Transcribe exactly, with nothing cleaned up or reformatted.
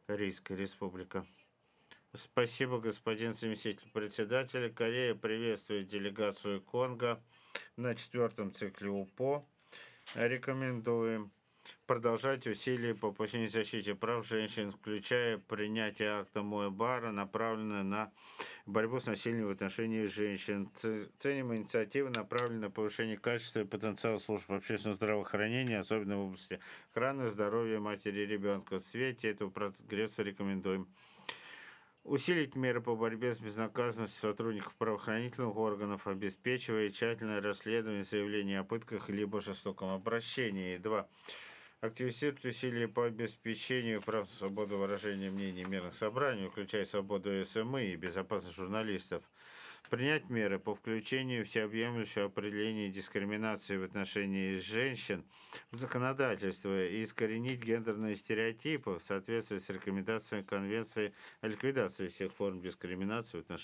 Корейская Республика. Спасибо, господин заместитель председателя. Корея приветствует делегацию Конго на четвертом цикле УПО. Рекомендуем продолжать усилия по повышению защиты прав женщин, включая принятие акта Муэбара, направленного на борьбу с насилием в отношении женщин. Ценим инициативы, направленные на повышение качества и потенциала служб общественного здравоохранения, особенно в области охраны здоровья матери и ребенка. В свете этого прогресса рекомендуем усилить меры по борьбе с безнаказанностью сотрудников правоохранительных органов, обеспечивая тщательное расследование заявлений о пытках либо жестоком обращении. Два. Активизировать усилия по обеспечению прав на свободу выражения мнений в мирных собраниях, включая свободу СМИ и безопасность журналистов. Принять меры по включению всеобъемлющего определения дискриминации в отношении женщин в законодательство и искоренить гендерные стереотипы в соответствии с рекомендациями Конвенции о ликвидации всех форм дискриминации в отношении